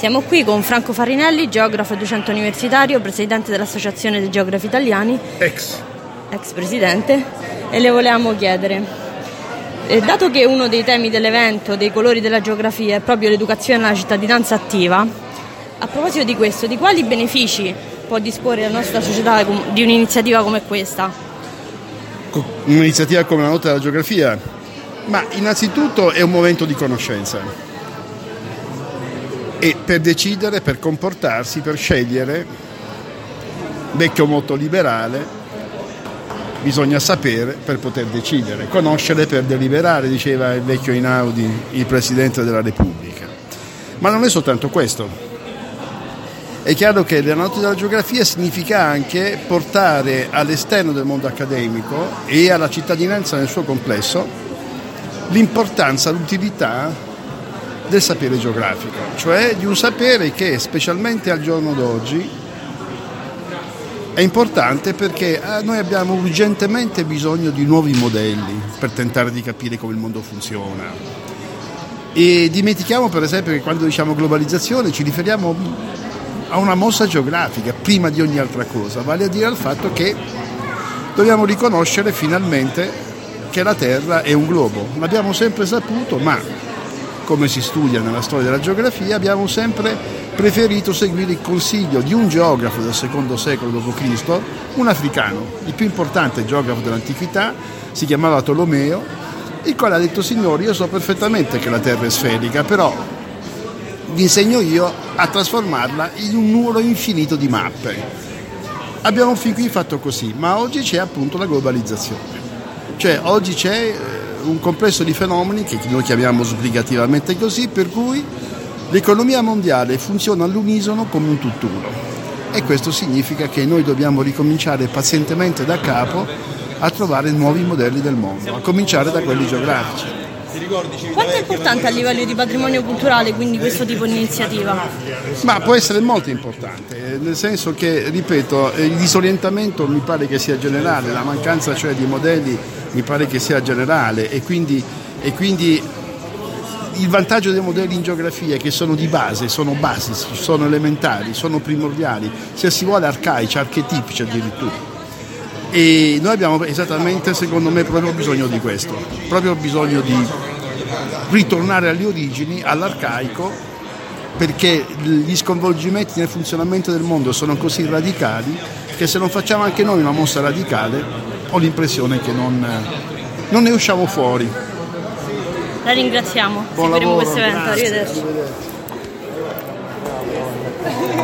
Siamo qui con Franco Farinelli, geografo e docente universitario, presidente dell'Associazione dei Geografi Italiani, ex presidente, e le volevamo chiedere, dato che uno dei temi dell'evento, dei colori della geografia, è proprio l'educazione alla cittadinanza attiva, a proposito di questo, di quali benefici può disporre la nostra società di un'iniziativa come questa? Un'iniziativa come la Notte della Geografia? Ma innanzitutto è un momento di conoscenza. E per decidere, per comportarsi, per scegliere, vecchio motto liberale, bisogna sapere per poter decidere, conoscere per deliberare, diceva il vecchio Einaudi, il Presidente della Repubblica. Ma non è soltanto questo. È chiaro che la Notte della Geografia significa anche portare all'esterno del mondo accademico e alla cittadinanza nel suo complesso l'importanza, l'utilità del sapere geografico, cioè di un sapere che specialmente al giorno d'oggi è importante perché noi abbiamo urgentemente bisogno di nuovi modelli per tentare di capire come il mondo funziona. E dimentichiamo per esempio che quando diciamo globalizzazione ci riferiamo a una mossa geografica prima di ogni altra cosa, vale a dire al fatto che dobbiamo riconoscere finalmente che la Terra è un globo. L'abbiamo sempre saputo, ma come si studia nella storia della geografia, abbiamo sempre preferito seguire il consiglio di un geografo del secondo secolo d.C., un africano, il più importante geografo dell'antichità, si chiamava Tolomeo, il quale ha detto: signori, io so perfettamente che la Terra è sferica, però vi insegno io a trasformarla in un numero infinito di mappe. Abbiamo fin qui fatto così, ma oggi c'è appunto la globalizzazione, cioè oggi c'è un complesso di fenomeni che noi chiamiamo sbrigativamente così, per cui l'economia mondiale funziona all'unisono come un tutt'uno, e questo significa che noi dobbiamo ricominciare pazientemente da capo a trovare nuovi modelli del mondo, a cominciare da quelli geografici. Quanto è importante a livello di patrimonio culturale quindi questo tipo di iniziativa? Ma può essere molto importante, nel senso che, ripeto, il disorientamento mi pare che sia generale, la mancanza cioè di modelli mi pare che sia generale, e quindi il vantaggio dei modelli in geografia è che sono di base, sono basici, sono elementari, sono primordiali, se si vuole arcaici, archetipici addirittura. E noi abbiamo esattamente, secondo me, proprio bisogno di questo, proprio bisogno di ritornare alle origini, all'arcaico, perché gli sconvolgimenti nel funzionamento del mondo sono così radicali che se non facciamo anche noi una mossa radicale ho l'impressione che non ne usciamo fuori. La ringraziamo, Buon seguiremo lavoro, questo evento, grazie, arrivederci.